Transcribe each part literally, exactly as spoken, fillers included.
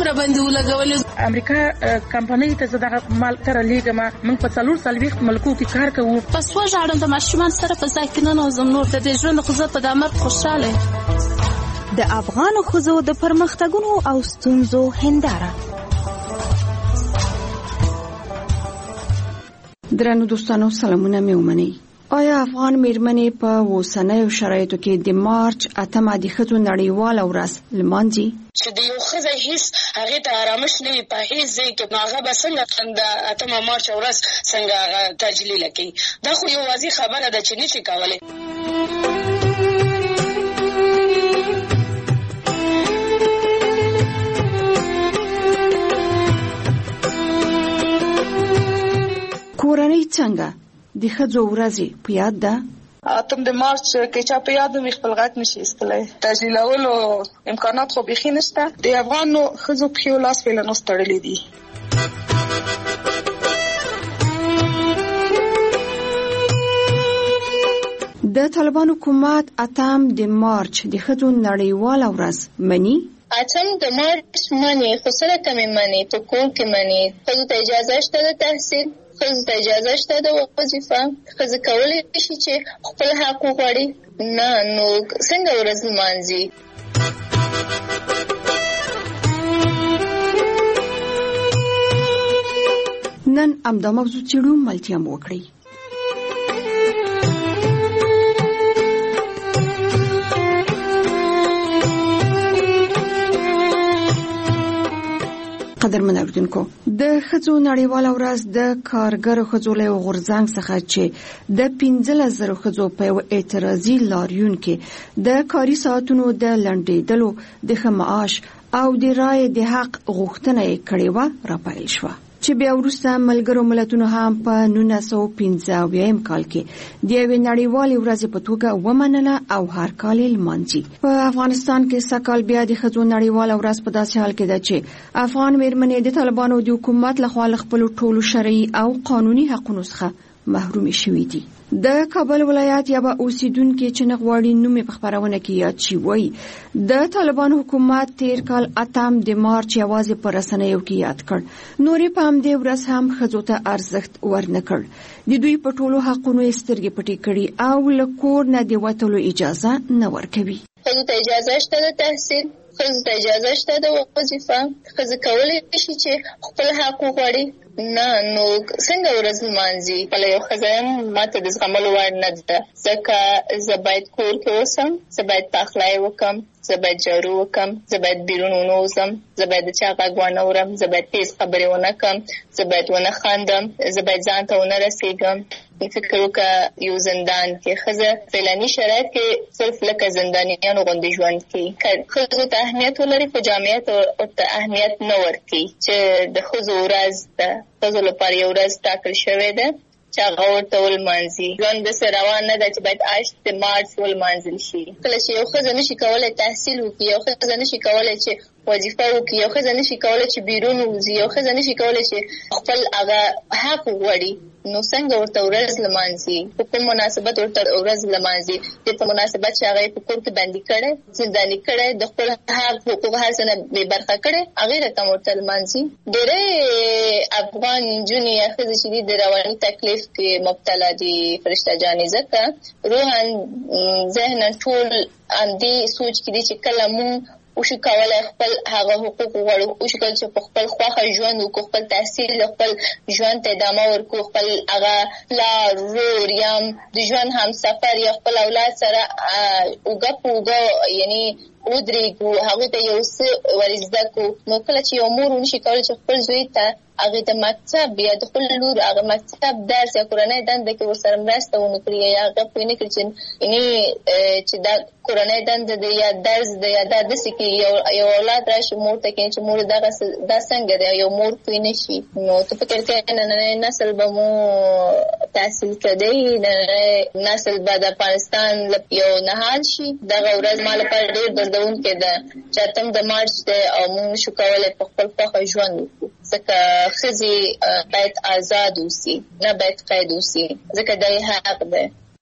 را باندې ولګولې. امریکا کمپنۍ ته زه دغه مال تر لېږم. موږ په څلور څلوېښت ملکو کې کار کوو. پس وژاړم د ماشومان سره په ځای کې ننوځم. نور د دې ژوند خو زه په دا مرګ خوشحاله یم. د افغانو ښځو د پرمختګونو او ستونزو هنداره. درنو دوستانو سلامونه مې ومنئ. آیا افغان میرمنې په اوسنیو شرایطو کې د مارچ اتمه د ښځو نړیواله ورځ لمانځي؟ چې د یو ښځه هیڅ هغې ته آرامش نه وي په هیڅ ځای کې، نو هغه به څنګه د اتمه مارچ ورځ څنګه هغه تجلیله کوي؟ دا خو یو واضح خبره ده چې نه شي کولی. کورنۍ څنګه د ښځو ورځې په یاد ده؟ اتم د مارچ کې چا په یاد وي خپل غږ نشي ایستلی. تجلیلولو امکانات خو بیخي نشته. د افغانو ښځو پښې او لاس فعلا اوس تړلي دي. د طالبانو حکومت اتم د مارچ د ښځو نړیواله ورځ مني؟ اتم د مارچ مني، خو سره کمې مني. په کور کې مني. ښځو ته اجازه شته د تحصیل، ښځو ته اجازه شته د وظیفه، ښځه کولی شي چې خپل حق وغواړي. نه نو څنګه ورځ لمانځي؟ نن همدا موضوع څېړو، ملتیا مو وکړئ. قدرمن اوریدونکو، د ښځو نړیواله ورځ د کارګرو ښځو له غورځنګ څخه چې د پنځلس زرو ښځو په یو اعتراضي لاریون کې د کاري ساعتونو د لنډېدلو، د ښه معاش او د رایې د حق غوښتنه یې کړې وه راپیل شوه، چې بیا وروسته ملګرو ملتونو هم په نولس سوه پنځه اویایم کال کې د یوې نړیوالې ورځې په توګه ومنله او هر کال یې لمانځي. په افغانستان کې سږ کال بیا د ښځو نړیواله ورځ په داسې حال کې ده چې افغان میرمنې د طالبانو د حکومت لخوا له خپلو ټولو شرعي او قانوني حقونو څخه محرومې شوې دي. د کابل ولایت یوه اوسیدونکې چې نه غواړي نوم یې په خپرونه کې یاد شي وایي د طالبانو حکومت تیر کال اتم د مارچ یوازې په رسنیو کې یاد کړ، نورې په همدې ورځ هم ښځو ته ارزښت ورنه کړ. د دوی په ټولو حقونو یې سترګې پټې کړي او له کور نه د وتلو اجازه نه ورکوي. ښځو ته اجازه شته د تحصیل، ښځو ته اجازه شته د وظیفه، ښځه کولی شي چې خپل حق وغواړي. نه نو څنګه ورځ لمانځي؟ بله یو ښځه یم، ما ته د زغملو وړ نه ده، ځکه زه باید کور کې اوسم، زه باید پخلی وکړم، زه باید جارو وکړم، زه باید بیرون ونوځم، زه باید د چا غږ ونه اورم، زه باید تیز خبرې ونه کړم، زه باید ونه خندم، زه باید ځان ته ونه رسېږم. فکر وکړه یو زندان کې ښځه فعلاني شرایط کې صرف لکه زندانیانو غوندې ژوند کوي. که ښځو ته اهمیت ولري خو جامعیت ورته اهمیت نه ورکوي، چې د ښځو ورځ ده، ښځو لپاره یو ورځ ټاکل شوې ده چې هغه ورته ولمانځي. ژوند داسې روان نه ده چې باید اته د مارچ ولمانځل شي. کله چې یو ښځه نشي کولی تحصیل وکړي، یو ښځه نشي کولی چې وظیفه وکړي، یو ښځه نشي کولی چې بیرون ووځي، یو ښځه نشي کولی چې خپل هغه حق وغواړي، نو څنګه ورته ورځ لمانځي؟ په کوم مناسبت ورته ورځ لمانځي؟ د په مناسبت چې هغه په کور کې بندي کړی، زنداني کړی، د خپل حق حقوق هر څه نه بې برخه کړی، هغې رقم ورته لمانځي. ډېری افغان نجونې یا ښځې چې دي د رواني تکلیف کې مبتلا دي فرشته جانې، ځکه روحاً ذهناً ټول همدې سوچ کې دي چې کله مونږ وشو کولی خپل هغه حقوق وغواړو، وشو کولی چې په خپل خوښه ژوند وکړو، خپل تحصیل خپل ژوند ته ادامه ورکړو، خپل هغه پلار، ورور یا د ژوند همسفر یا خپل اولاد سره اوږه په اوږه یعنې ودرېږو، هغوی ته یو څه ور زده کړو. نو کله چې یو مور ونشي کولی چې خپل زوی ته هغې د مکتب یا د خپل لور هغه مکتب درس یا کورنۍ دنده کې ورسره مرسته ونه کړي یا هغه پوه نه کړي چې یعنې چې دا کورنۍ دنده ده یا درس ده یا دا داسې کې یو اولاد راشي مور ته کښېني چې مور دغه دا څنګه دی، یو مور پوه نه شي. نو ته فکر کوې نننی نسل به مو تحصیل کړی، نننی نسل به د افغانستان یو نهال شي. دغه ورځ ما لپاره ډېر دردونکې ده چې اتم د مارچ دی او موږ نشو کولی په خپل خوښه ژوند وکړو، ځکه ښځې باید آزاد اوسي، نه باید قید اوسي، ځکه دا یې حق دی.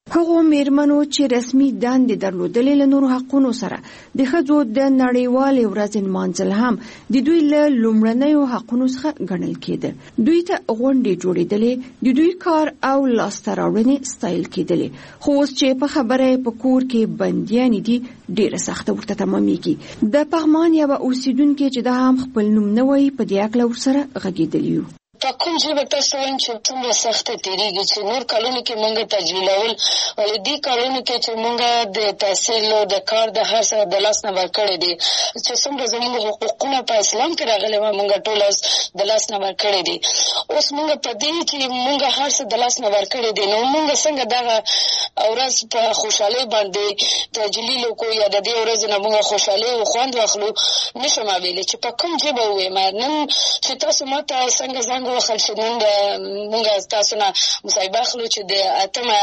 هغو میرمنو چې رسمي دندې درلودلې له نورو حقونو سره د ښځو د نړیوالې ورځې نمانځل هم د دوی له لومړنیو حقونو څخه ګڼل کېده. دوی ته غونډې جوړېدلې، د دوی کار او لاسته راوړنې ستایل کېدلې، خو اوس چې په خبره په کور کې بندیانې دي ډېره سخته ورته تمامېږي. د پغمان یوه اوسیدونکې چې دا هم خپل نوم نه وایي په دې هکله ورسره غږېدلي یو. په کوم ژبه تاسو وایم چې څومره سخته تېرېږي چې نور کلونو کې مونږ تجویلول، ولې دې کلونو کې چې مونږ د تحصیل او د کار د هر څه د لاس نه ورکړی دي، چې څومره زموږ حقوقونه په اسلام کې راغلي وه مونږ ټول اوس د لاس نه ورکړی دي. اوس مونږ په دې چې مونږ هر څه د لاس نه ورکړی دي، نو مونږ څنګه دغه ورځ په خوشحالۍ باندې تجلیل وکړو یا د دې ورځې نه مونږ خوشحالۍ او خوند واخلو، نشم ویلی چې په کوم ژبه ووایم. نن چې تاسو ما ته څنګه زنګ وخل چې نن مونږ تاسو نه مصاحبه اخلو چې د اتمه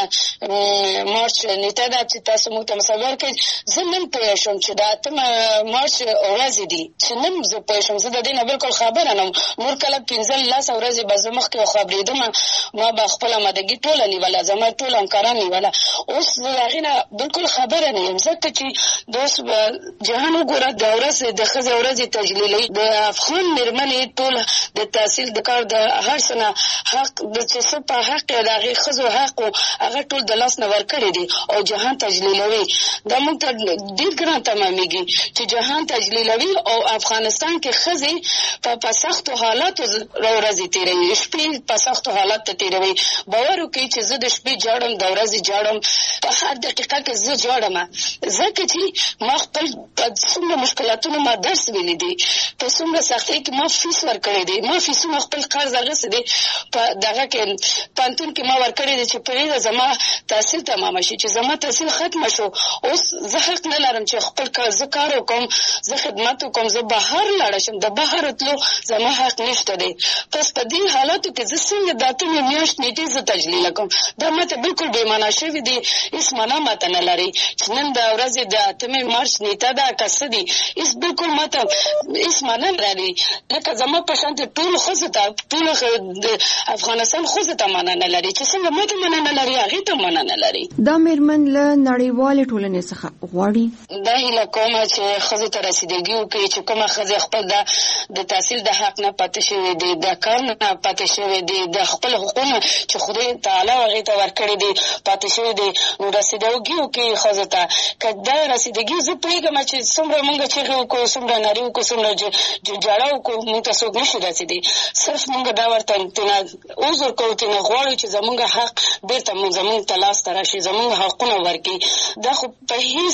مارچ نیټه ده چې تاسو موږ ته مصاحبه ورکړئ، زه نن پوه شوم چې د اتمه مارچ ورځې دي، چې نن زه پوه شوم. زه د دې نه بلکل خبره نه وم. نور کله پنځه لس ورځې به زه مخکې خبرېدم، ما به خپله مادګي ټوله نیوله، زما ټول همکاران نیوله. اوس زه د هغې نه بلکل خبره نه یم، ځکه چې د اوس جهان وګوره د ورځ د ښځې ورځې تجلیلوي، د افغان مېرمنې ټول د تحصیل د کار د هر څه نه حق د چې څه په حق یې د هغې ښځو حق و هغه ټول د لاس نه ورکړی دی او جهان تجلیلوي. دا موږ ته ډېر ګران تمامېږي چې جهان تجلیلوي او افغانستان کې ښځې په په سختو حالاتو ورځې تېروي، شپې په سختو حالاتو تېروي. باور وکړئ چې زه د شپې جاړم، د ورځې جاړم، په هر دقیقه کې زه جاړم، ځکه چې ما خپل په څومره مشکلاتونو ما درس ویلی دی، په څومره سختۍ کې ما فیس ورکړی دی، ما فیسونه خپل قرض اخیستی دی، په دغه کې پوهنتون کې ما ورکړی دی چې پرېږده زما تحصیل تمامه شي، چې زما تحصیل ختمه شو. اوس زه حق نه لرم چې خپل زه کار وکړم، زه خدمت وکړم، زه بهر لاړه شم، د بهر تلو زما حق نشته دی. پس په دې حالاتو کې زه څنګه د اتمې میاشت نیټې زه تجلیله کوم؟ دا ماته بلکل بېمعنا شوي دي، هېڅ معنا ماته نه لري چې نن د ورځې د اتمې مارچ نیټه ده که څه دي، هېڅ بلکل ماته هېڅ معنا نه لري. لکه زما په شانتې ټولو ښځو ته، ټولو د افغانستان ښځو ته معنا نه لري، چې څنګه ماته معنا نه لري هغې ته معنا نه لري. دا مېرمن له نړیوالې ټولنې څخه غواړي دا هیله کومه چې ښځو ته رسیدګي وکړي چې کومه ښځې خپل د د تحصیل د حق نه پاتې شوې دي، د کار نه پاتې شوې دي، د خپل حقونه چې خدای تعالی هغې ته ورکړي دي پاتې شوې دي، نو رسیدګي وکړي ښځو ته. که دا رسیدګي زه پوهېږم چې څومره مونږ چغې وکړو، څومره نارې وکړو، څومره جاړه وکړو، مونږ ته څوک نشي رسېدی. صرف مونږ دا ورته تېنه عذر کوو، تېنه غواړو چې زمونږ حق بېرته زمونږ ته لاسته راشي، زمونږ حقونه ورکړي. دا خو په هېڅ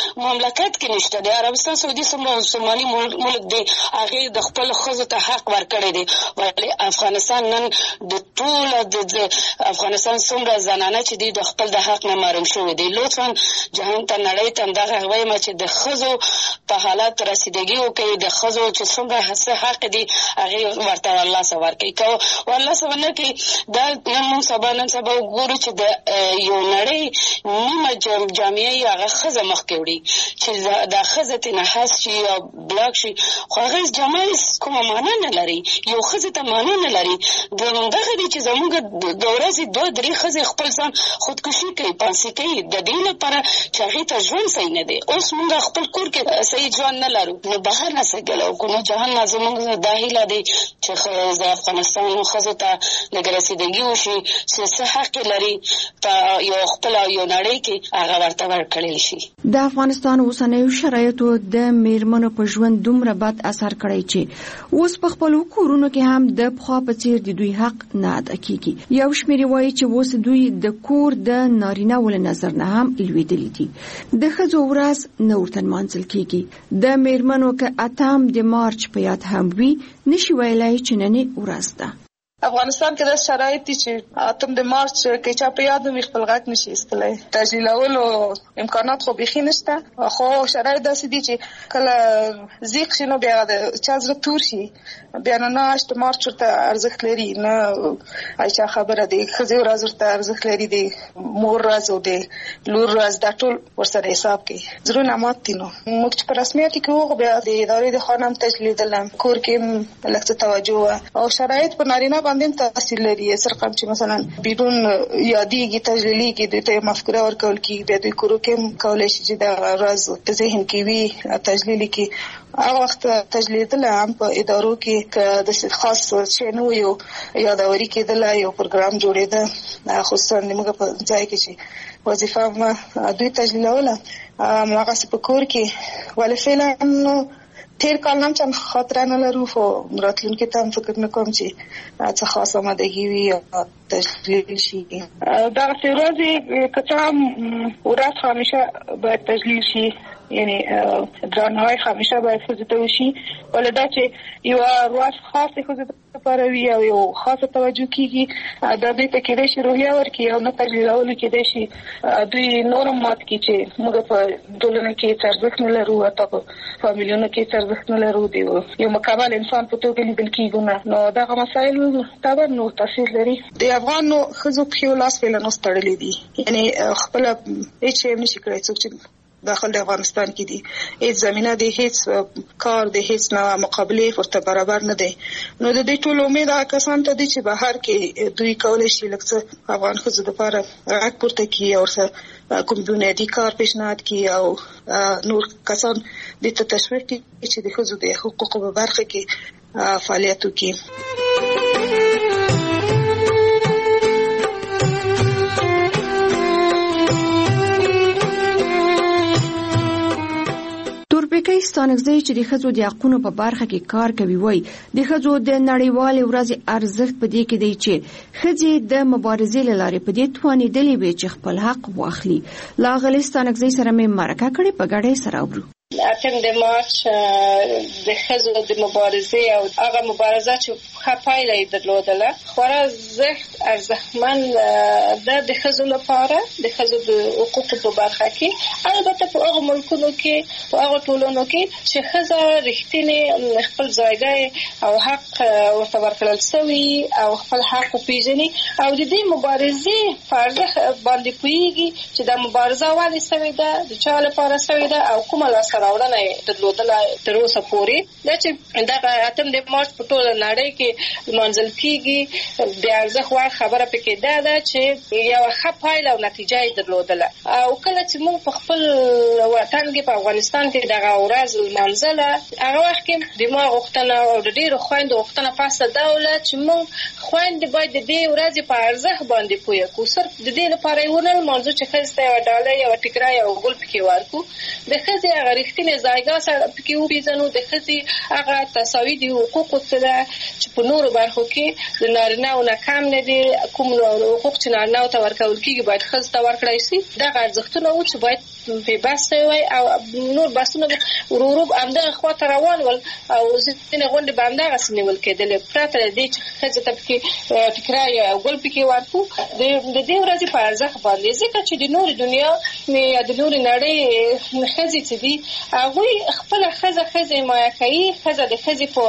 مملکت کې نشته دی. عربستان سعودي څومره مسلماني ملک دی، هغې د خپلو ښځو ته حق ورکړی دی، ولې افغانستان نن د ټوله د افغانستان څومره زنانه چې دي د خپل د حق نه محروم شوي دي. لطفا جهان ته، نړۍ ته همدغه وایم چې د ښځو په حالات رسیدګي وکړي، د ښځو چې څومره څه حق دي هغې ورته ورلاسه ورکړي. که ورلاسه ونه کړي، دا نن موږ سبا نن سبا وګورو چې د یو نړۍ نیمه جامعه یې هغه ښځه مخکې وړي، چې دا ښځه ترېنه حذف شي یا بلاک شي، خو هغې جامعه کومه معنا نه لري، یو ښځې ته معنا نه لري. د همدغه دی چې زموږ د ورځې دوه درې ښځې خپل ځان خودکشي کوي، پانسي کوي، د دې لپاره چې هغې ته ژوند صحیح نه دی. اوس موږ خپل کور کې صحیح ژوند نه لرو، نو بهر نه څه ګله وکړو. نو جهان نه زموږ دا هیله دی چې د افغانستان ښځو ته لږ رسیدګي وشي، چې څه حق لري په یو خپله یو نړۍ کې هغه ورته ورکړل شي. د افغانستان اوسنیو شرایطو د میرمنو په ژوند دومره بد اثر کړی چې اوس په خپلو کورونو کې هم د پخوا په څېر د دوی حق نه ادا کېږي. یو شمېر وایي چې اوس دوی د کور د نارینه‌و له نظر نه هم لوېدلي دي. د ښځو ورځ نه ورته نمانځل کېږي. د میرمنو که اتم د مارچ په یاد هم وي، نشي ویلی چې نننۍ ورځ ده. افغانستان کې د شرایط دي چې اتم د مارچ کې چا په یاد وي خپل غږ نشي ایستلی، تجلیلولو امکانات خو بیخي نشته، خو شرایط داسې دي چې کله زیق شي نو بیا د چا زړه تور شي، بیا نه هشت مارچ ورته ارزښت لري، نه چا خبره دی، ښځې ورځ ورته ارزښت لري، د مور ورځ او د لور ورځ دا ټول ورسره حساب کوي. زړونه مات دي. نو موږ چې په رسمیت کې وغو بیا د ادارې د خوا نه هم تجلیدل، کور کې هم لږ څه توجه وه او شرایط په نارینه باندې تاثیر لري. سرقم چې مثلا بدون یادېږي تجلیلیږي د ته مفکوره ورکول کېږي، بیا دوی کورو کې کولی شي چې دا راز په ذهن کې وي تجلیلي کې. هغه وخت تجلیدل هم په ادارو کې که د خاص شی نه وي یو یادوري کېدله، یو پروګرام جوړېده، خصوصا زموږ په ځای کې چې وظیفه مه دوی تجلیلوله هغسې په کور کې. ولې فعلا تیر کال هم چند خاطره نه لرو، خو راتلونکي ته هم فکر نه کوم چې څه خاص آمادګي وي یا تجلیل شي. دغسې ورځې که څه هم ورځ همیشه باید تجلیل شي، یعنی درناوی همیشه باید ښځو ته وشي، ولې دا چې یوه ورځ خاصې ښځو لپاره وي او یو خاصه توجه کېږي، دا دوی ته کېدای شي روحیه ورکړي او نه تجلیلولو کېدای شي دوی نور هم مات کړي چې موږ په ټولنه کې هېڅ ارزښت نه لرو، حتی په فامیلونو کې هېڅ ارزښت نه لرو، د یو مکمل انسان په توګه لیدل کېږو نه. نو دغه مسایل طبعا نور تاثیر لري. د افغان ښځو پښې او لاس فعلا اوس تړلي دي، یعنی خپله هېڅ شی هم نشي کړی. څوک چې داخل د افغانستان کې دي هیڅ زمینه دی، هیڅ کار دی، هیڅ نه مقابله ورته برابر نه دی. نو د دې ټول امید هغه کسان ته دی چې بهر کې دوی کولی شي لږ څه افغان ښځو دپاره غږ پورته کړي او ورسره کوم بنیادي کار پیشنهاد کړي او نور کسان دې ته تشویق کړي چې د ښځو د حقوقو په برخه کې فعالیت وکړي. تورپیکی ستانکزی چې د ښځو د حقونو په برخه کې کار کوي وایي د ښځو د نړیوالې ورځې ارزښت په دې کې دی چې ښځې د مبارزې له لارې په دې توانېدلې وي چې خپل حق واخلي. له ښاغلي ستانکزی سره مې مرکه کړې، په ګډه یې سره اورو. اتم د مارچ د ښځو د مبارزې او هغه مبارزه چې ښه پایله یې درلودله خورا زښت ارزښتمن ده د ښځو لپاره، د ښځو د حقوقو په برخه کې، البته په هغو ملکونو کې، په هغو ټولنو کې چې ښځه رښتینې خپل ځایګی او حق ورته ورکړل سوي او خپل حق وپېژني او د دې مبارزې په ارزښت باندې پوهېږي چې دا مبارزه ولې سوې ده، د چا لپاره سوې ده او کومه لاسته راوړنه یې درلودله تر اوسه پورې. دا چې دغه اتم د مارچ په ټوله نړۍ کې لمانځل کېږي، د ارزښت وړ خبره پکې دا ده چې یوه ښه پایله او نتیجه یې درلودله. او کله چې موږ په خپل وطن کې په افغانستان کې دغه ورځ لمانځله، هغه وخت کې د ما غوښتنه او د ډېرو خویندو غوښتنه پاسه دا وه چې موږ خویندې باید د دې ورځې په ارزښت باندې پوه کړو. صرف د دې لپاره یې ونه لمانځو چې ښځې ته یوه ډالۍ، یوه ټیکره، یو ګل پکې ورکړو. د ښځې هغه رښتینې ځایګاه سره پکې وپېژنو، د ښځې هغه تساوي د حقوقو څه ده چې په نورو برخو کې د نارینه‌و نه کم نه دي، کوم حقوق چې نارینه‌و ته ورکول کېږي باید ښځو ته ورکړی شي. دغه ارزښتونه وو چې باید په بحث وای او نور بحثونه ورو ورو همدغه خوا ته روان ول او ځینې غونډې به همدغسې نیول کېدلې، پرته له دې چې ښځې ته پکې ټیکره یا ګل پکې ورکړو د دې ورځې په ارزښت باندې. ځکه چې د نورې دنیا یا د نورې نړۍ ښځې چې دي هغوی خپله ښځه ښځه حمایه کوي، ښځه د ښځې په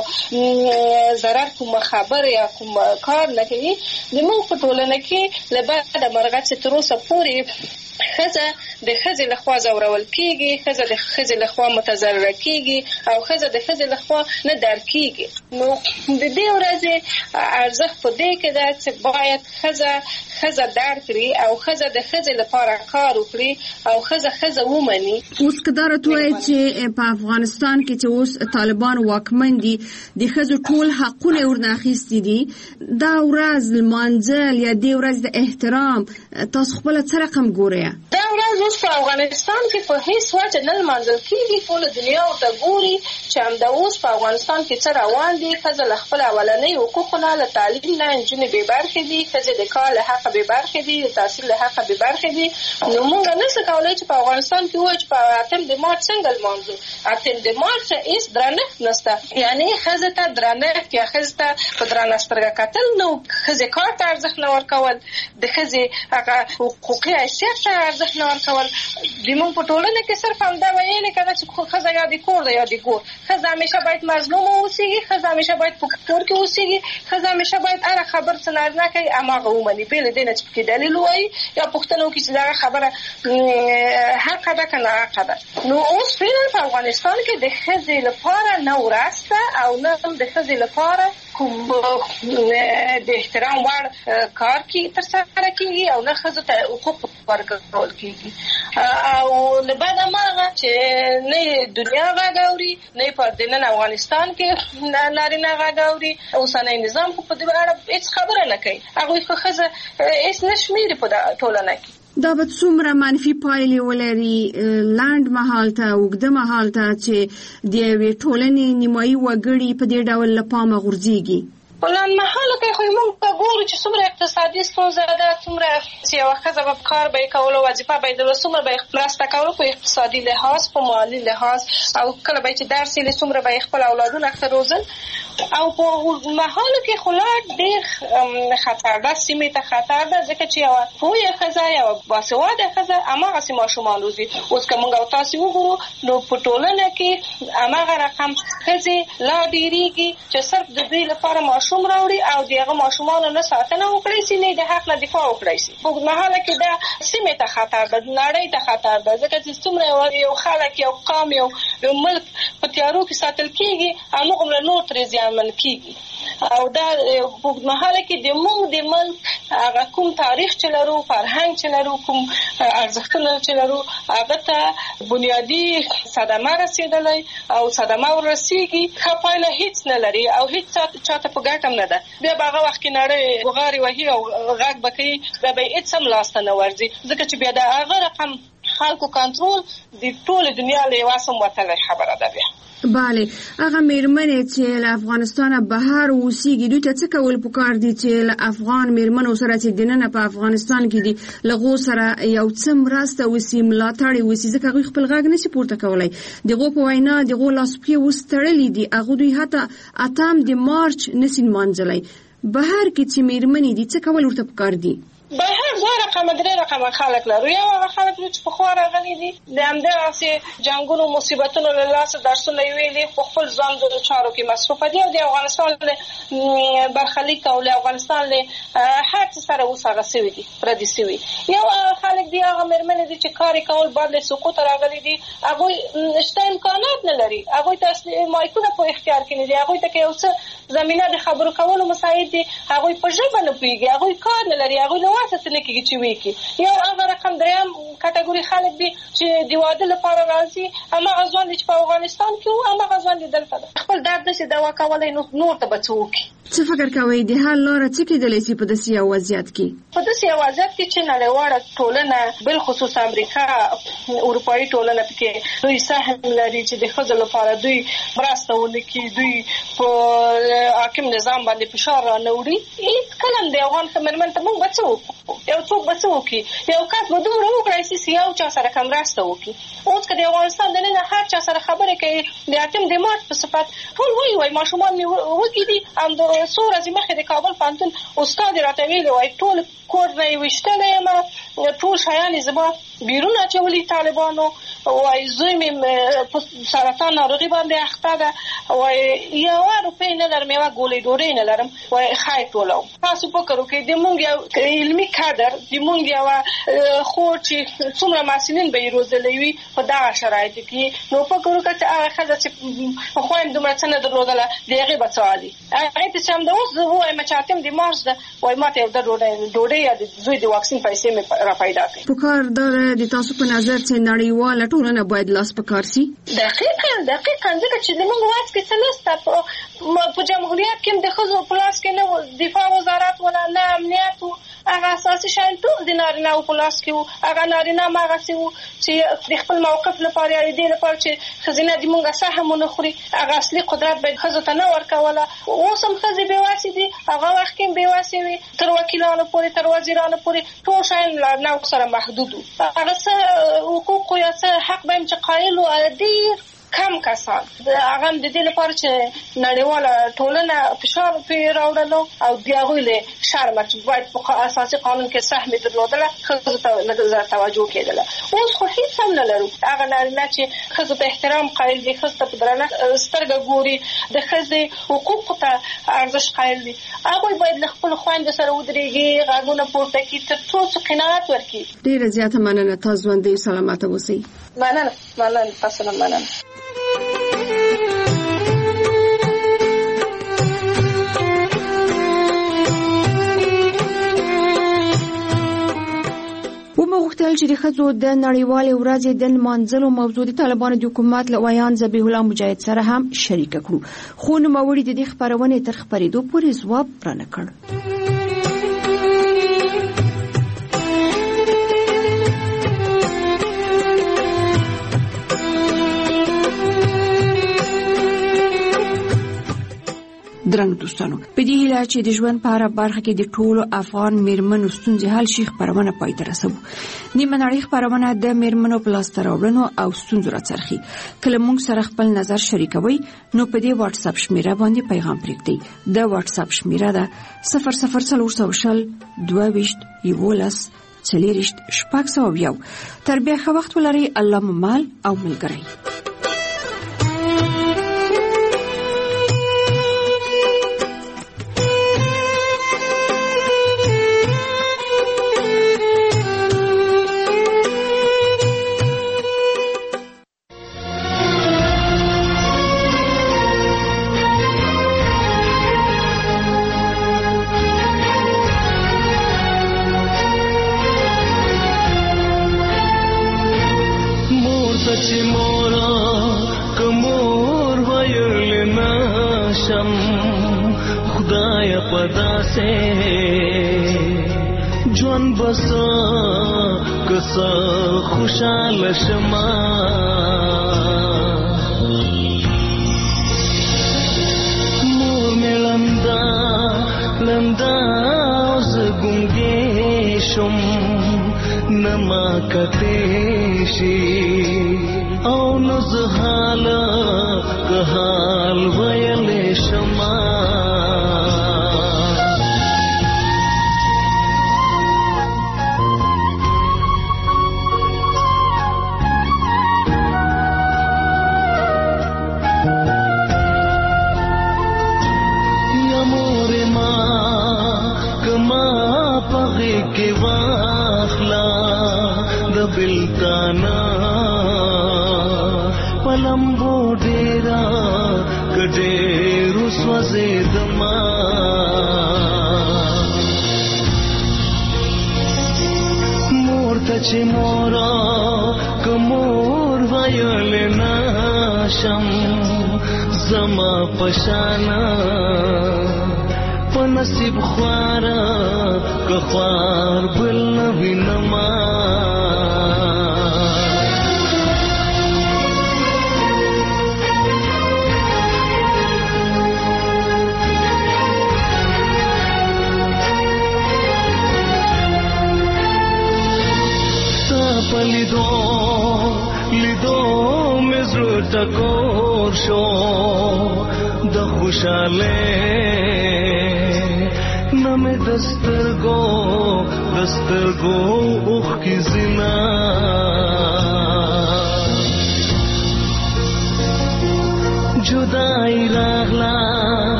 ضرر کومه خبره یا کوم کار نه کوي. زموږ په ټولنه کې له بعده مرغه چې تر اوسه پورې ښځه د ښځې لخوا ځورول کېږي، ښځه د ښځې لخوا متضرره کېږي او ښځه د ښځې لخوا نه درک کېږي. نو د دې ورځې ارزښت په دې کې ده چې باید ښځه ښځه درک کړي او ښځه د ښځې لپاره کار وکړي او ښځه ښځه ومني. اوس که دا راته ووایې چې په افغانستان کې چې اوس طالبان واکمن دي، د ښځو ټول حقونه یې ورنه اخیستي دي، دا ورځ لمانځل یا دې ورځ د احترام تاسو خپله څه رقم ګورئ؟ دا ورځ اوس په افغانستان کې په هیڅ وجه نه لمانځل کېږي. ټوله دنیا ورته ګوري چې همدا اوس په افغانستان کې څه روان دي. ښځه له خپل اولنۍ حقوقو نه، له تعلیم نه نجونې بې برخې دي، ښځې د کار له حقه بې برخې دي، د تحصیل له حقه بې برخې دي. نو موږ نشو کولی چې په افغانستان کې ووایو چې په اتم د مارچ څنګه لمانځو. اتم د مارچ هېڅ درنښت نشته، یعنې ښځې ته درنښت یا ښځې ته په درنه سترګه کتل نه، ښځې کار ته ارزښت نه ورکول، د ښځې هغه حقوقي حیثیت ته ارزښت نه ورکول. زموږ په ټولنه کې صرف همدا ویل کنه چې ښځه یا د کور ده یا د ګور. ښځه همیشه باید مظلومه اوسېږي، ښځه همیشه باید په کور کې اوسېږي، ښځه همیشه باید هره خبر څه نارینه کوي هماغه ومني، بې له دې نه چې پکې دلیل ووایي یا پوښتنه وکړي چې دغه خبره حقه ده که ناحقه ده. نو اوس فعلا په افغانستان کې د ښځې لپاره نه ورځ شته او نه هم د ښځې لپاره کوم د احترام وړ کار کې تر سره کیږي او نه ښځو ته حقوق ورکول کیږي او له بعده ماغه چې نه دنیا غاګوري نه په دنن افغانستان کې نارینه غاګوري اوسنۍ نظام په دې اړه هیڅ خبره نه کوي هغه خو ښځه هیڅ نشمیري په ټولنه کې دا به څومره منفي پایلې ولري لاند مهال ته اوږده مهال ته چې د یوې ټولنې نیمایي وګړي په دې ډول له پامه غورځېږي ولان محله کې خو موږ ګورو چې څومره اقتصادي ستونزه ده څومره چې یو ښځه په کار به کولو وظیفه به د څومره به مرسته کولو په اقتصادي لحاظ په مالي لحاظ او کله به چې درس یې څومره به خپل اولادونه ښه روزل او په محله کې خو لا ډېر خطر ده سیمې ته خطر ده ځکه چې یو پوهه ښځه یو باسواده ښځه هماغسې ماشومان روزي اوس که موږ او تاسو وګورو نو په ټولنه کې هماغه رقم ښځې لا ډېرېږي چې صرف د دوی لپاره ماشوم ماشوم راوړي او دغه ماشومان نه ساتنه وکړي چې نه د حق نه دفاع وکړي شي په محله کې دا سیمه ته خطر ده نړۍ ته خطر ده ځکه چې څومره یو خلک یو قوم یو ملک په تیارو کې ساتل کیږي هغه موږ نور تر ځامن کیږي او دا په محله کې د موږ د ملک هغه کوم تاریخ چې لرو فرهنګ چې لرو کوم ارزښتونه چې لرو هغه ته بنیادی صدمه رسیدلې او صدمه ورسیږي خپله هیڅ نه لري او هیڅ چاته په ګټم نه ده بیا هغه وخت کې نړۍ وغاري وهي او غږ بکې بیا به هیڅ هم لاس نه ورځي ځکه چې بیا دا هغه رقم خلکو کنټرول د ټول دنیا له واسم وتلې خبره ده بیا بله هغه میرمنې چې له افغانستانه بهر اوسېږي دوی ته څه کول پکار دي چې له افغان میرمنو سره چې دننه په افغانستان کې دي لغو سره یو څه مرسته وسي ملاتړ وسي ځکه هغوی خپل غږ نشي پورته کولی دغو په وینا دغو لاسپکې اوس تړلي دي هغه دوی حتی اتم د مارچ نشي لمانځلی بهر کې چې میرمنې دي څه کول ورته پکار دي بهر دوه رقمه درې رقمه خلک لرو یو هغه خلک چې په خوا راغلي دي د همدغسې جنګونو مصیبتونو له لاسه درسونه یې ویلي په خپل ځان د چارو کې مصروفه دي او د افغانستان له برخلیک او له افغانستان له هر څه سره اوس هغه سوي دي پردي سوي یو خلک دي هغه مېرمنې دي چې کار کول بعد له سقوط راغلي دي هغوی شته امکانات نه لري هغوی ته مایکونه په اختیار کې نه دي هغوی ته که یو څه زمینه د خبرو کولو مساعد دي هغوی په ژبه نه پوهېږي هغوی کار نه لري هغوی واسطه نه کېږي چې وکړي یو هغه رقم دریم کټګوري خلک دي چې د واده لپاره راځي هماغه ځوان دي چې په افغانستان کې وو هماغه ځوان دي دلته ده خپل درد نشي دوا کولی نو نور ته به څه وکړي څه فکر کوئ د حل لاره څه کېدلی شي په داسې یو وضعیت کې په داسې یو وضعیت کې چې نړیواله ټولنه بالخصوص امریکا اروپایي ټولنه پکې دوی سهم لري چې د ښځو لپاره دوی مرسته ونه کړي دوی په حاکم نظام باندې فشار رانه وړي هېڅکله هم د افغان مېرمن ته موږ به څه وکړو یو څوک به څه وکړي یو کس به دومره وکړی شي چې یو چا سره که مرسته وکړي اوس که د افغانستان دننه هر چا سره خبرې کوي د اتم د مارچ په صفت ټول وایي وایي ماشومان مې وږي دي همدا څو ورځې مخکې د کابل پوهنتون استاد یې راته ویلي وایي ټول کور نه یې ویشتلی یم ټول شیان یې زما بیرون اچولي طالبانو وایي زوی مې په سرطان ناروغي باندې اخته ده وایي یوه روپۍ نه لرم یوه ګولۍ ډوډۍ نه لرم وایي خیر ټولوم تاسو فکر وکړئ د مونږ یو علمي کادر د مونږ یوه خور چې څومره محصلین به یې روزلی وي په دغه شرایطو کې نو فکر وکړه چې هغه ښځه چې پخوا یې دومره څه نه درلودله د هغې به څه حالي هغې ته چې همدا اوس زه ووایم چې اتم د مارچ ده وایي ما ته یو ده ډوډۍ یا د زوی د واکسین پیسې مې را پیدا کړي پکار دا د تاسو په نظر چې نړیواله ټولنه باید لاس په کار شي دقیقا دقیقا ځکه چې زموږ واس کې څه نشته په جمهوریت کې هم د ښځو په لاس کې نه دفاع وزارت ولا نه امنیت و هغه اساسي شیان ټول د نارینه‌و په لاس کې وو هغه نارینه هم هغسې وو چې د خپل موقف لپاره یا د دې لپاره چې ښځینه د مونږ سهم ونه خوري هغه اصلي قدرت به ښځو ته نه ورکوله اوس هم ښځې بېوسې دي هغه وخت کې هم بېوسې وي تر وکیلانو پورې تر وزیرانو پورې ټول شیان له نارینه‌و سره محدود وو هغه څه حقوقو یا څه حق به یم چې قایل وو ډېر کم کسان هغه د دې لپاره چې نړیواله ټولنه فشار پرې راوړلو او د هغوی له شرمه چې باید په اساسي قانون کې سهم یې درلودله ښځو ته لږ توجه کېدله اوس خو هېڅ هم نه لرو هغه نارینه چې ښځو ته احترام قایل دي ښځو ته په درنه سترګه ګوري د ښځې حقوقو ته ارزښت قایل دي هغوی باید له خپلو خویندو سره ودرېږي غږونه پورته کړي تر څو چې قناعت ورکړي ډېره زیاته مننه تاسو ژوندۍ سلامته اوسئ مننه مننه تاسو نه مننه چې د ښځو د نړیوالې ورځې د لمانځلو موضوع د طالبانو د حکومت له ویان ذبیح الله مجاهد سره هم شریکه کړو، خو نوموړي د دې خپرونې تر خپرېدو پورې ځواب رانه کړ. درنګ دوستانو، په دې هیله چې د ژوند په هره برخه کې د ټولو افغان میرمنو ستونزې حل شي، خپرونه پای ته رسوو. نیمه نړۍ خپرونه د میرمنو په لاسته راوړنو او ستونزو راڅرخي. کله موږ سره خپل نظر شریکوي نو په دې واتس اپ شمیره باندې پیغام پرېږدئ. د واتس اپ شمیره ده صفر صفر څلور سوه شل دوه ویشت یولس څلېرویشت شپږ سوه یو. تر بیا ښه وخت ولرئ. الله مو مال او ملګری.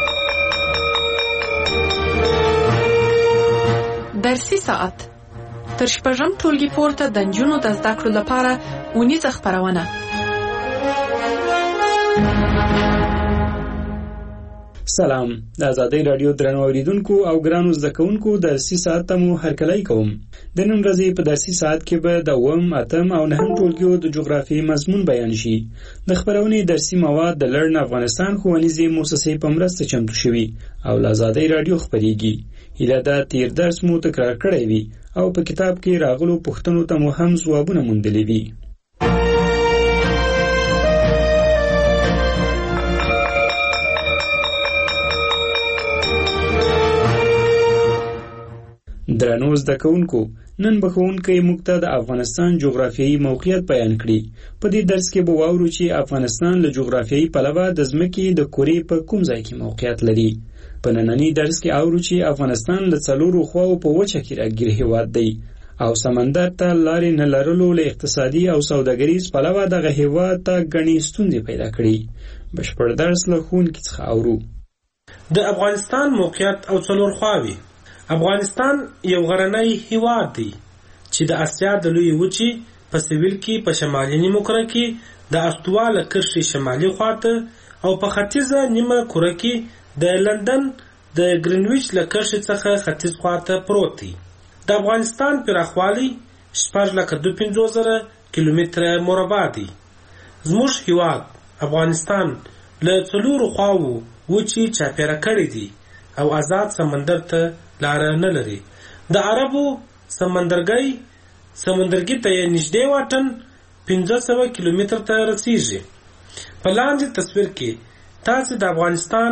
درسي ساعت تر شپږم ټولګي پورته د نجونو د زده کړو لپاره اونیزه خپرونه. سلام، د آزادۍ رادیو درنو اوریدونکو او ګرانو زده کوونکو درسي ساعت ته مو هرکلی کوم. د نن ورځې په درسي ساعت کې به د اووم، اتم او نهم ټولګیو د جغرافیې مضمون بیان شي. د خپرونې درسي مواد د لرن افغانستان ښوونیزې موسسې په مرسته چمتو شوي او له آزادۍ رادیو خپریږي. هیله ده تیر درس مو تکرار کړی وي او په کتاب کې راغلو پوښتنو ته مو هم ځوابونه موندلي وي. درنو زده کوونکو، نن به ښوونکی موږ ته د افغانستان جغرافیایي موقعیت بیان کړي. په دې درس کې به واورو چې افغانستان له جغرافیایي پلوه د ځمکې د کرې په کوم ځای کې موقعیت لري. په ننني درس کې اورو چې افغانستان له څلورو خواو په وچه کې راګیر هېواد دی او سمندر ته لارې نه لرلو له اقتصادي او سوداګریز پلوه دغه هېواد ته ګڼې ستونزې پیدا کړي. بشپړ درس له ښوونکي څخه اورو. د افغانستان موقعیت او څلور خواوې. افغانستان یو غرنی هیواد دی چې د اسیا د لوی وچې په سویل کې په شمالي نیمه کره کې د استوا له کرښې شمالي خواته او په ختیځه نیمه کره کې د لندن د ګرینویچ له کرښې څخه ختیځ خواته پروت دی. د افغانستان پراخوالی شپږ لکه دوه پنځوس زره کیلومتره مربع دی. زموږ هیواد افغانستان له څلورو خواوو وچې چاپېره کړی دی او آزاد سمندر ته لاره نه لري. د عربو سمندرګي سمندرګي ته نږدې واټن پنځه سوه کیلومتر ته رسیږي. په لاندې تصویر کې تاسو د افغانستان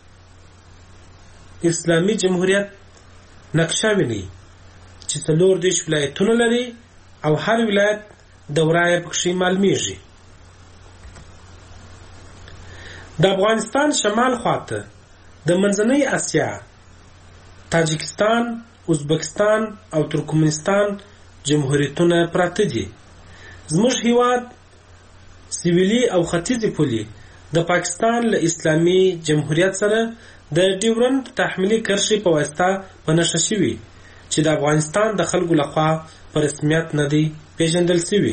اسلامي جمهوریت نقشه وینئ چې څلور دېرش ولایتونه لري او هر ولایت دوره یې پکښې معلومیږي. د افغانستان شمال خواته د منځنۍ اسیا، تاجکستان، ازبکستان او ترکمنستان جمهوریتونه پراته دي. زموږ هیواد سویلي او ختیځې پولې د پاکستان له اسلامي جمهوریت سره د ډیورنډ تحمیلي کرښې په واسطه په نښه شوي چې د افغانستان د خلکو لخوا په رسمیت نه دی پیژندل شوي.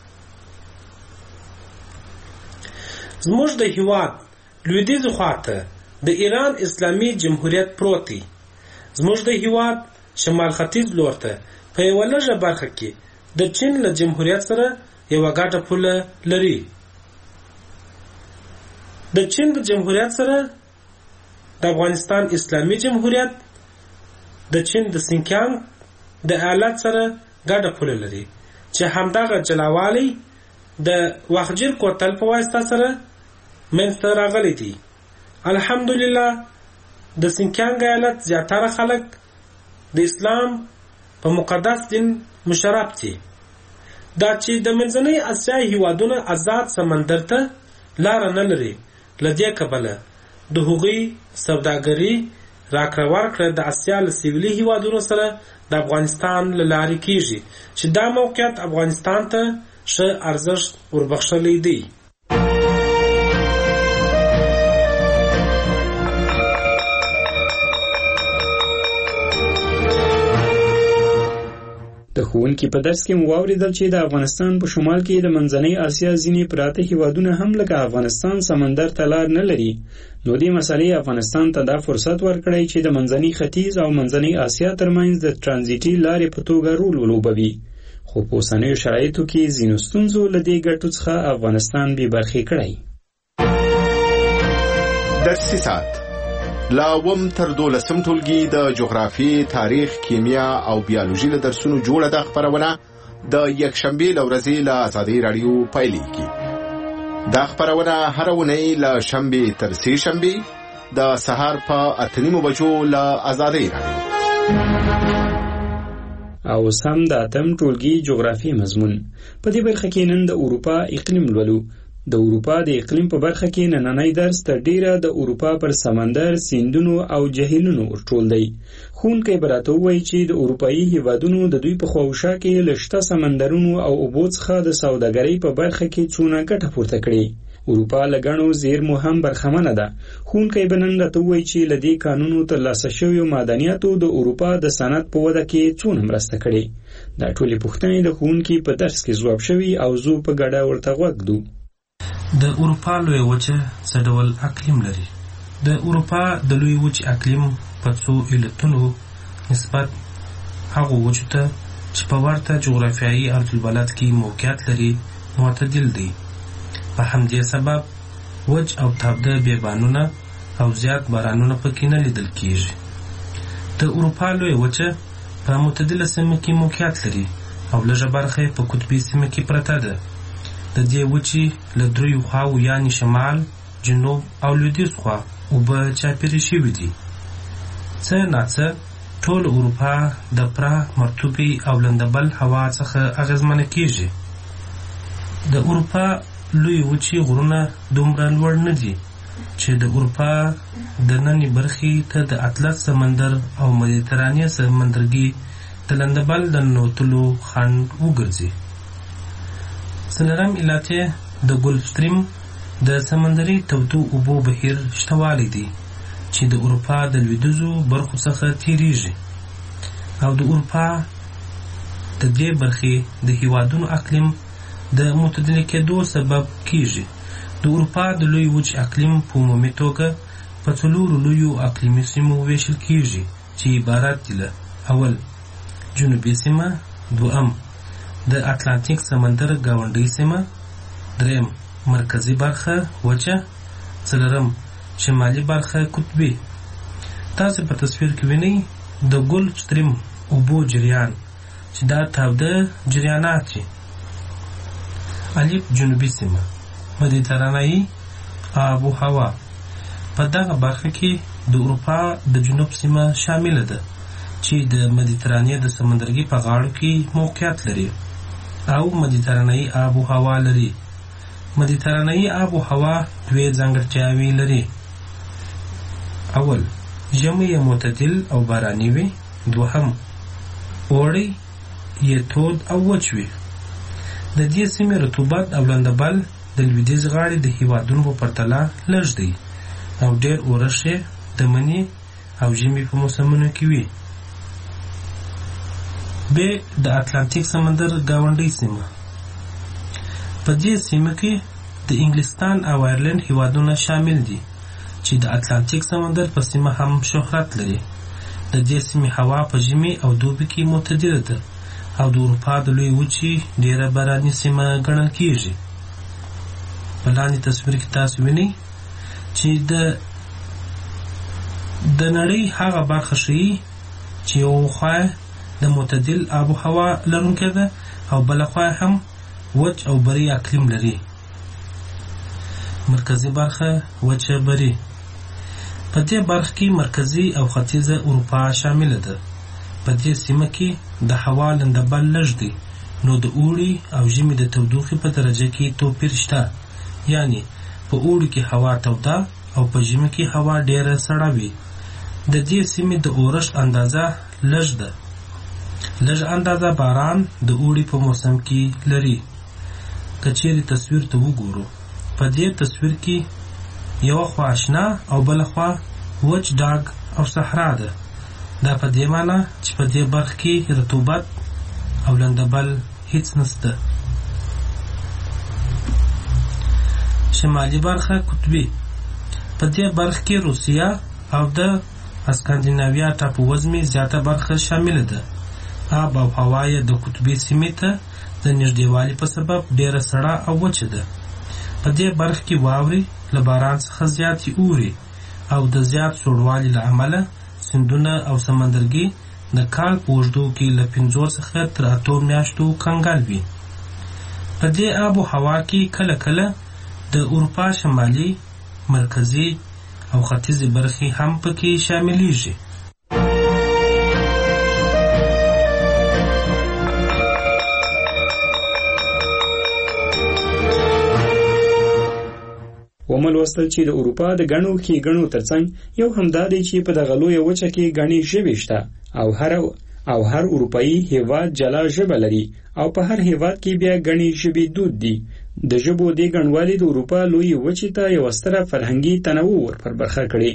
زموږ د هیواد لویدیځې خواته د ایران اسلامي جمهوریت پروت دی. زموږ د هیواد شمال ختیځ لور ته په یوه لږه برخه کې د چین له جمهوریت سره یوه ګډه پوله لري. د چین د جمهوریت سره د افغانستان اسلامي جمهوریت د چین د سینکیانګ د ایالت سره ګډه پوله لري چې همدغه جلاوالی د وخجیر کوتل په واسطه سره منځته راغلی دی. الحمدلله د سینکیانګ ایالت زیاتره خلک د اسلام په مقدس دین مشرف دي. دا چې د منځنۍ اسیا هیوادونه آزاد سمندر ته لاره نه لري، له دې کبله د هغوی سوداګري راکړه ورکړه د اسیا له سویلي هیوادونو سره د افغانستان له لارې کیږي چې دا موقعیت افغانستان ته ښه ارزښت وربخښلی دی. د ښوونکي په درس کې مو واورېدل چې د افغانستان په شمال کې د منځنۍ اسیا ځینې پراته هیوادونه هم لکه افغانستان سمندر ته لار نه لري. نو دې مسئلې افغانستان ته دا فرصت ورکړی چې د منځنۍ ختیځ او منځنۍ اسیا ترمنځ د ترانزیټي لارې په توګه رول ولوبوي. خو په اوسنیو شرایطو کې ځینو ستونزو له دې ګټو څخه افغانستان بې برخې کړی. درسي ساعت لا وم تر دولسم ټولګي د جغرافیې، تاریخ، کیمیا او بیولوژي له درسونو جوړه ده خپرونه د یکشنبې له ورځې له آزادۍ راډیو پیلېږي. دا خپرونه هره اونۍ له شنبې تر سې شنبې د سهار په اته نیمو بجو له آزادۍ راډیو. او سم د اتم ټولګي جغرافیې مضمون. په دې برخه کې نن د اروپا اقلیم لولو. د اروپا د اقلیم په برخه کې نننی درس تر ډیره د اروپا پر سمندر، سیندونو او جهیلونو ورټول دی. ښوونکی به راته ووایي چې د اروپایي هیوادونو د دوی په خواوشا کې له شته سمندرونو او اوبو څخه د سوداګرۍ په برخه کې څونه ګټه پورته کړې. اروپا له ګڼو زیرمو هم برخمنه ده. ښوونکی به نن راته ووایي چې له دې کانونو ترلاسه شویو معدنیاتو د اروپا د صنعت په وده کې څونه مرسته کړې. دا ټولې پوښتنې د ښوونکي په درس کې ځواب شوي او زه په ګډه ورته غوږ ږدو. د اروپا لویه وچه څه ډول اقلیم لري؟ د اروپا د لویې وچې اقلیم په څو علتونو نسبت هغو وچو ته چې په ورته جغرافیایي ارضالبلد کې موقعیت لري معتدل دی. په همدې سبب وچ او تابده بیابانونه او زیات بارانونه پکې نه لیدل کیږي. د اروپا لویه وچه په معتدله سیمه کې موقعیت لري او لږه برخه په قطبي سیمه کې پرته ده. د دې وچې له دریو خواو یعنې شمال، جنوب او لویدیځ خوا اوبه چاپېرې شوي دي. څه ناڅه ټول اروپا د پراخ مرطوبې او لندبل هوا څخه اغېزمنه کیږي. د اروپا لوی وچې غرونه دومره لوړ نه دي چې د اروپا د نننۍ برخې ته د اطلس سمندر او مدیترانې سمندرګي د لندبل د ننوتلو خنډ وګرځي. څلورم علت د ګلف سټریم د سمندري تودو اوبو بهیر شتوالی دی چې د اروپا د لویدیځو برخو څخه تیریږي او د اروپا د دې برخې د هیوادونو اقلیم د معتدل کېدو سبب کیږي. د اروپا د لوی وچ اقلیم په عمومي توګه په څلورو لویو اقلیمي سیمو ویشل کیږي چې عبارت دي له: اول جنوبي سیمه، دویم د اتلانتیک سمندر ګاونډۍ سیمه، دریم مرکزی برخه وچه، څلورم شمالي برخه قطبي. تاسو په تصویر کې وینئ د ګلف سټریم اوبو جریان چې دا تاوده جریانات دي. الف جنوبي سیمه، مدیترانه‌ای آب و هوا. په دغه برخه کې د اروپا د جنوب سیمه شامله ده چې د مدیترانې د سمندرګي په غاړو کې موقعیت لري او مدیترانه‌ای آب و هوا لري. مدیترانه‌ای آب و هوا دوه ځانګړتیاوې لري. اول، ژمی یې معتدل او باراني وي. دوهم، اوړی یې تود او وچ وي. د دې سیمې رطوبت او لندبل د لویدیځ غاړې د هیوادونو په پرتله لږ دی او ډېر اورښت یې د مني او ژمي په موسمونو کې وي. ب د اتلانتیک سمندر ګاونډۍ سیمه. په دې سیمه کې د انګلستان او آیرلند هیوادونه شامل دي چې د اتلانتیک سمندر په سیمه هم شهرت لري. د دې سیمې هوا په ژمي او دوبي کې معتدله ده او د اروپا د لوی وچې ډیره باراني سیمه ګڼل کیږي. په لاندې تصویر کې تاسو وینئ چې د د نړۍ هغه برخه ښیي چې یو خوا د معتدل آب و هوا لرونکې ده او بله خوا هم وچ او بری اقلیم لري. مرکزی برخه وچه بری. په دې برخه کې مرکزی او ختیځه اروپا شامله ده. په دې سیمه کې د هوا لندبل لږ دی نو د اوړي او ژمي د تودوخې په درجه کې توپیر شته، یعنی په اوړي کې هوا توده او په ژمي کې هوا ډیره سړه وي. د دې سیمې د اورښت اندازه لږ ده. لږ اندازه باران د اوړي په موسم کې لري. که چیرې تصویر ته وګورو، په دې تصویر کې یوه خوا اشنا او بله خوا وچ ډاګ او صحرا ده. دا په دې معنی چې په دې برخه کې رطوبت او لندبل هیڅ نشته. شمالي برخه قطبي. په دې برخه کې روسیه او د اسکاندیناویا ټاپووزمې زیاته برخه شامله ده. آب او هوا یې د قطبي سیمې ته د نږدېوالي په سبب ډیره سړه او وچه ده. په دې برخه کې واورې له باران څخه زیاتې اوري او د زیات سوړوالي له امله سیندونه او سمندرګي د کال په اوږدو کې له پنځو څخه تر اتو میاشتو کنګل وي. په دې آب و هوا کې کله کله د اروپا شمالي، مرکزي او ختیځې برخې هم پکې شاملیږي. ومل وصل چې د اروپا د غنو کې غنو ترڅنګ یو همدا دی چې په دغه لویه وچه کې غني ژبې شته او هر او هر اروپایي هیواد جلا ژبه لري او په هر هیواد کې بیا غني ژبې دود دي. د ژبو دې ګڼوالي د اروپا لویې وچې ته یوه ستره فرهنګي تنوع ور پر برخه کړې.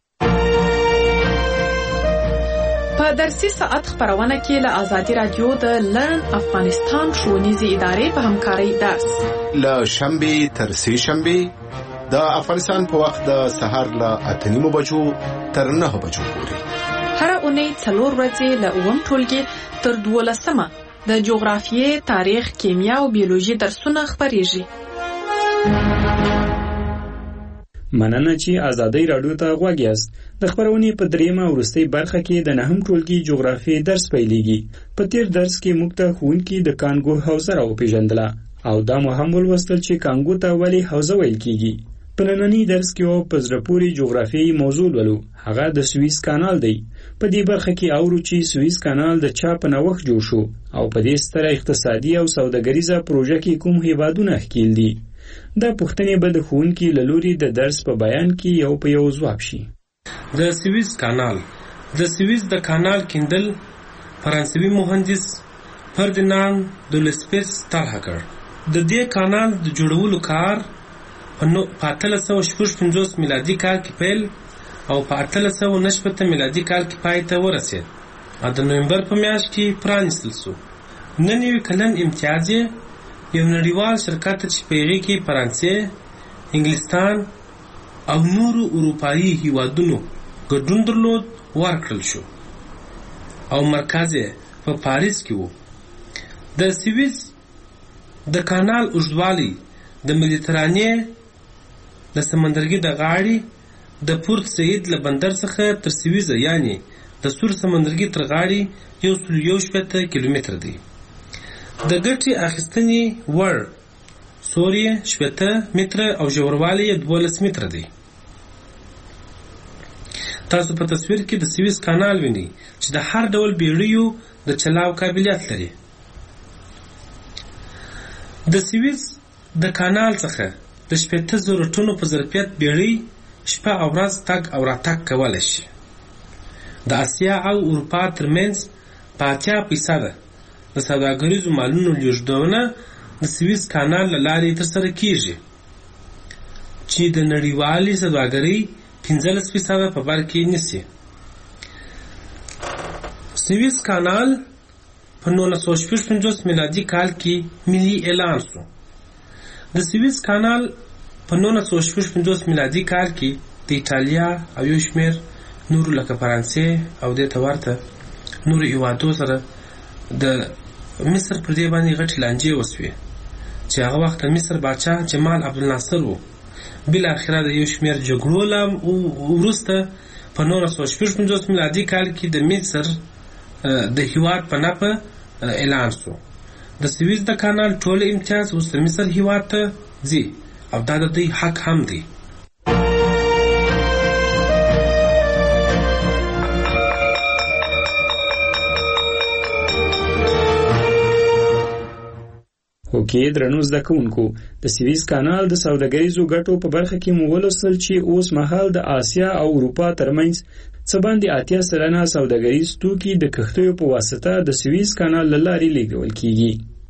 په درسي ساعت خپرونه کې له ازادي رادیو د لرن افغانستان ښوونیزې ادارې په همکارۍ درس له شنبې تر سې شنبې د افغانستان په وخت د سهار له اته نیمو بجو تر نهو بجو پورې. هره اونۍ څلور ورځې له اووم ټولګي تر دولسمه د جغرافیې، تاریخ، کیمیا او بیولوژي درسونه خپریږي. مننه چې ازادي رادیو ته غوږ یاست. د خبرونې په دریمه وروستۍ برخه کې د نهم ټولګي جغرافیې درس پیلېږي. په تیر درس کې موږ ته ښوونکي د کانګو حوزه راوپېژندله او دا مو هم ولوستل چې کانګو ته ولې حوزه ویل کېږي. په ننني درس کې او په زړه پورې جغرافیایي موضوع لولو، هغه د سویس کانال دی. په دې برخه کې اورو چې سویس کانال د چا په نوښت جوړ شو او په دې ستره اقتصادي او سوداګریزه پروژه کې کوم هیوادونه ښکیل دي. دا پوښتنې به د ښوونکي له لوري د درس په بیان کې یو په یو ځواب شي. د سویس کانال د سویس د کانال کیندل فرانسوي مهندس فردیناند دولسپیس طرح کړ. د دې کانال د جوړولو کار په اتلس سوه شپږ پنځوس میلادي کال کې پیل او په اتلس سوه نهه شپېته میلادي کال کې پای ته ورسېد او د نومبر په میاشت کې پرانیستل شو. نن یو کلن امتیاز یې یو نړیوال شرکت چې په هغې کې فرانسې، انګلستان او نورو اروپایي هیوادونو ګډون درلود ورکړل شو او مرکز یې په پاریس کې و. د سویس د کانال اوږدوالی د مدیترانې د سمندرګي د غاړې د پورت سعید له بندر څخه تر سویزه یعنی د سور سمندرګي تر غاړې یو سل یو شپېته کیلومتر دی. د ګټې اخیستنې وړ سوري شپېته متره او ژوروالی یې دولس متره دی. تاسو په تصویر کې د سویس کانال وینئ چې د هر ډول بیړیو د چلاو قابلیت لري. د سویس د کانال څخه د شپېته زره ټنو په ظرفیت بیړۍ شپه او ورځ تګ او راتګ کولی شي. د اسیا او اروپا ترمنځ په اتیا فیصده د سوداګریزو مالونو لیږدونه د سویس کانال له لارې ترسره کیږي چې د نړیوالې سوداګرۍ پنځلس فیصده په بر کې نیسي. سویس کانال په نولس سوه شپږ پنځوس میلادي کال کې ملي اعلان شو. د سویس کانال په نولس سوه شپږ پنځوس میلادي کال کې د ایټالیا او یو شمېر نورو لکه فرانسې او دې ته ورته نورو هیوادو سره د مصر پر دې باندې غټې لانجې وسوې چې هغه وخت مصر باچا جمال عبدالناصر و. بالاخره د یو شمېر جګړو له وروسته په نولس سوه شپږ پنځوس میلادي کال کې د مصر د هیواد په نفع اعلان شو. د سویس د کانال ټول امتیاز اوس د مصر هیواد ته ځي او دا د دوی حق هم دی. اوکې درنو زده کوونکو، د سویس کانال د سوداګریزو ګټو په برخه کې مو ولوستل چې اوس مهال د آسیا او اروپا ترمنځ څه باندې اتیا سلنه سوداګریز توکي د کښتیو په واسطه د سویس کانال له لارې لیږدول کیږي.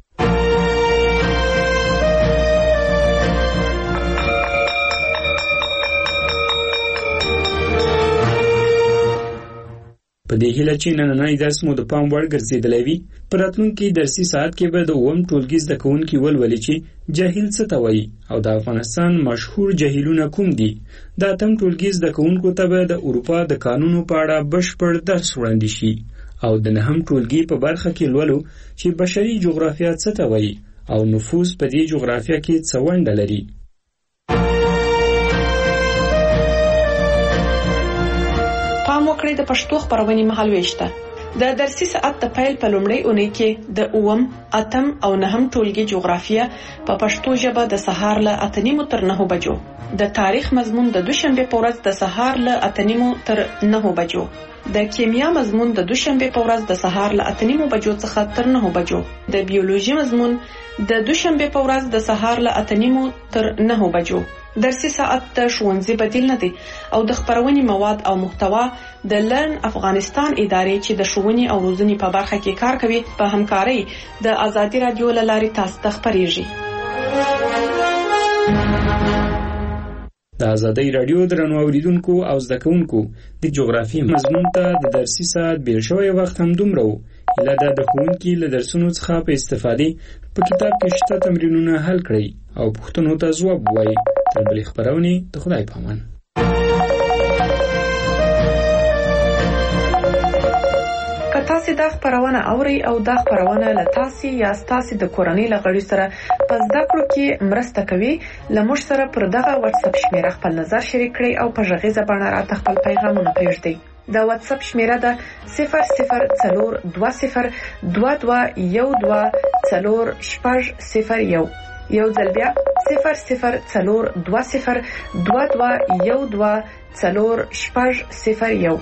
په دې هیله چې نننی درس مو د پام وړ ګرځېدلی وي. په راتلونکي درسي ساعت کې به د اووم ټولګي زده کوونکي ولولي چې جاهل څه ته وایي او د افغانستان مشهور جاهلونه کوم دي. د اتم ټولګي زده کوونکو ته به د اروپا د قانونو په اړه بشپړ درس وړاندې شي او د نهم ټولګي په برخه کې لولو چې بشري جغرافیه څه ته وایي او نفوس په دې جغرافیه کې څه ونډه لري. پام وکړئ د پښتو خبرونې مهالوېش ته. د درسي ساعت د پیل په لومړۍ اونۍ کې د اووم، اتم او نهم ټولګي جغرافیه په پښتو ژبه د سهار له اته نیمو تر نهو بجو، د تاریخ مضمون د دوشنبه په ورځ د سهار له اته نیمو تر نهو بجو، د کیمیا مضمون د دوشنبه په ورځ د سهار له اته نیمو بجو څخه تر نهو بجو، د بیولوژي مضمون د دوشنبه په ورځ د سهار له اته نیمو تر نهو بجو. درسي ساعت د ښوونځي بدیل نه دی او د خبرونې مواد او محتوا د لرن افغانستان ادارې چې د ښوونې او روزنې په برخه کې کار کوي په همکارۍ د ازادي رادیو له لارې تاسو ته خپریږي. د ازادۍ رادیو درنو اوریدونکو او زده کوونکو د جغرافیې مضمون ته د درسي ساعت بیر شوی وخت هم دومره و. هیله ده د ښوونکي له درسونو څخه په استفادې په کتاب کې شته تمرینونه حل کړئ او پوښتنو ته ځواب ووایئ. تر بلې خپرونې د خدای په امان. که تاسو دا خبرونه اورئ او دا خبرونه له تاسو یا تاسو د کورنۍ له غړي سره په زده کړو کې مرسته کوي، لمر سره پر دغه واتس اپ شمیره خپل نظر شریک کړئ او په ژغیزه باندې راته خپل پیغامونه پرېږدئ. دا واتس اپ شمیره ده صفر صفر څلور دوه صفر دوه دوه یو دوه څلور شپږ صفر یو. یو ځل بیا صفر صفر څلور دوه صفر دوه دوه یو دوه څلور شپږ صفر یو.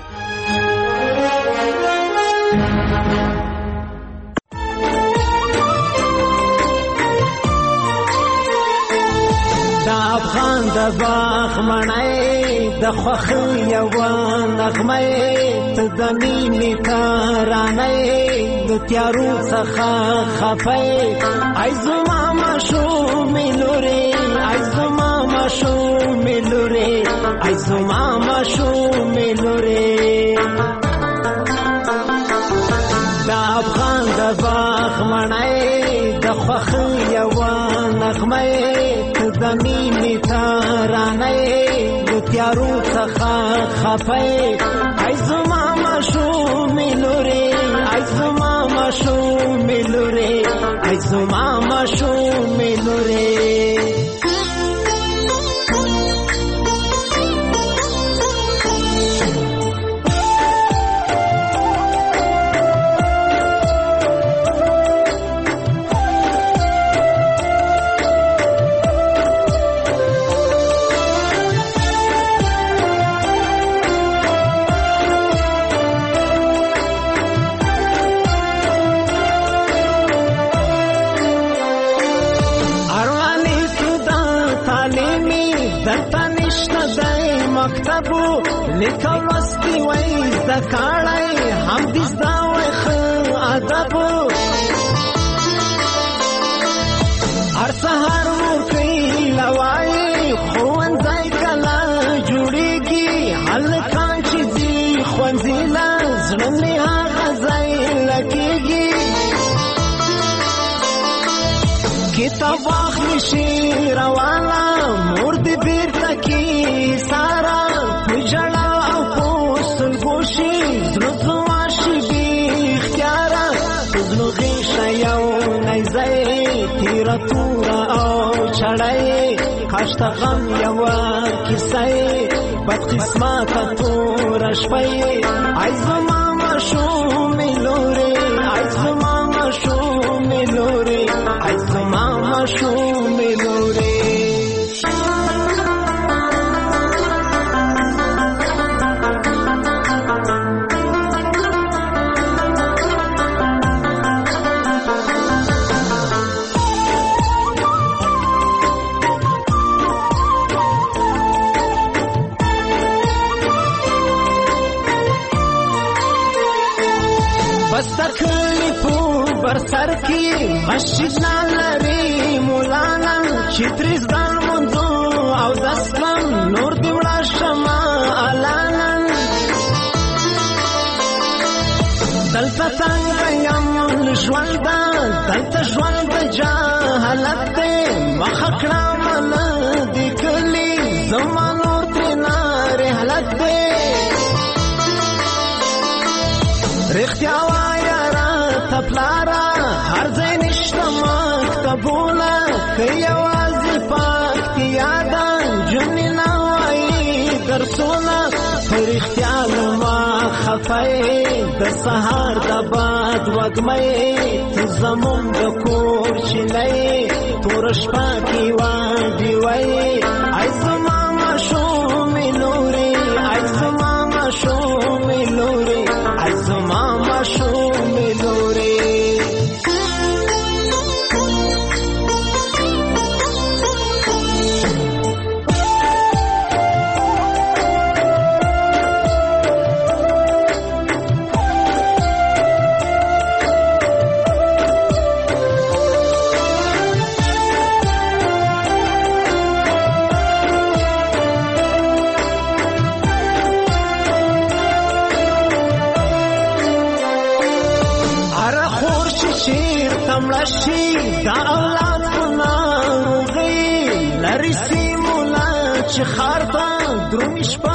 افغان د باغ مړی د خوښۍ یوه نغمه ته د مینې ترانه د تیارو څخه خفه ای زما ماشومې لورې ای زما ماشومې لورې ای زما ماشومې لورې د افغان د باغ مړی د خوښۍ یوه نغمه د مینې ترانه د تیارو څخه خفه ای زما ماشومې لورې ای زما ماشومې لورې ای زما ماشومې لورې. لیکل لوستي وای زده کړئ هم دې زده وای ښه ادب هر سهار ورکوي لوایي ښوونځی کله جوړېږي هلکان چې ځي ښوونځي له زړه مې هغه ځای لګېږي کتاب واخلي شي روانه مور دې بېرته کیساره جړا او پوستل ګوشي زړه زما شي بې اختیاره زړه غېشه یو نیزی تیره توره او چړی کاشته غم یوه کیسه بد قسمته توره شپی ای زما ماشومې لورې ای زما ماشومې لورې ای زما ماشومې لورې. سر کی مسجد نالری مولانا چې ترې ځان منځو او دستم نور دې وړه شمه الانا دلته څنګه یم ژونده دلته ژوند د جهالت دی مخه کړه منه دې کلي زما نور ترېنه رحلت دی رښتیا وایه راته پلاره هر ځای نشته مکتبونه که یوازې پکتیا ده جملې نه وایي درسونه په رښتیا لما خفه د سهار د باد وږمې ته زموږ د کور چینی توره شپه کې واډې وایي ای زما ماشومې لورې ای زما ماشومې لورې ای زما ماشومې لورې. کمړه شي دا اولاد په ناروغۍ لري سیمولا چې خار ته درومي شپه